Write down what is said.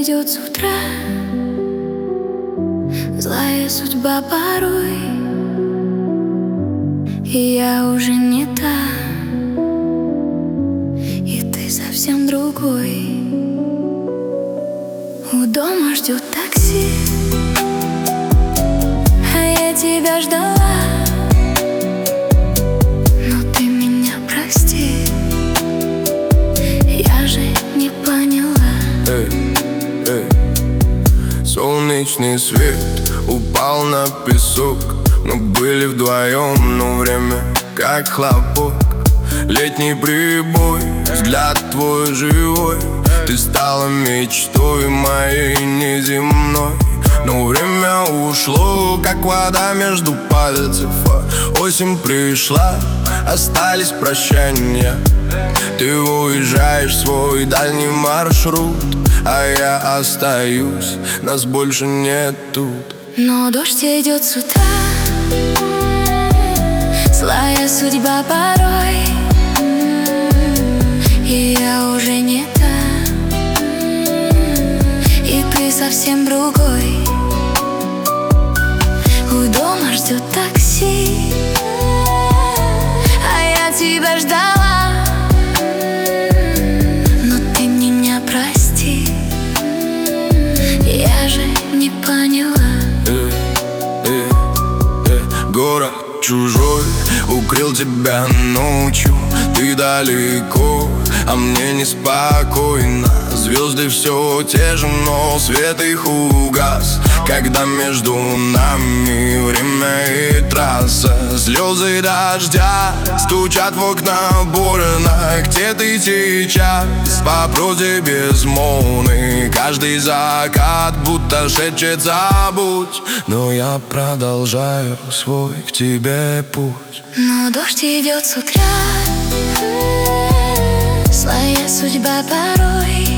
идет с утра, злая судьба порой, и я уже не та, и ты совсем другой. У дома ждет такси, а я тебя ждала. Но ты меня прости, я же не поняла. Солнечный свет упал на песок, мы были вдвоем, но время как хлопок. Летний прибой, взгляд твой живой, ты стала мечтой моей неземной. Но время ушло, как вода между пальцев. Осень пришла, остались прощания. Ты уезжаешь в свой дальний маршрут, а я остаюсь, нас больше нет тут. Но дождь идет с утра, злая судьба порой, и я уже не та, и ты совсем другой. У дома ждет такси, а я тебя ждала. Но ты меня прости, я же не поняла. Город чужой укрыл тебя ночью, ты далеко, а мне неспокойно. Звезды все те же, но свет их угас, когда между нами время и трасса. Слезы дождя стучат в окна больно. Где ты сейчас? По прозе безмолвный, каждый закат будто шепчет забудь. Но я продолжаю свой к тебе путь. Но дождь идет с утра, злая судьба порой,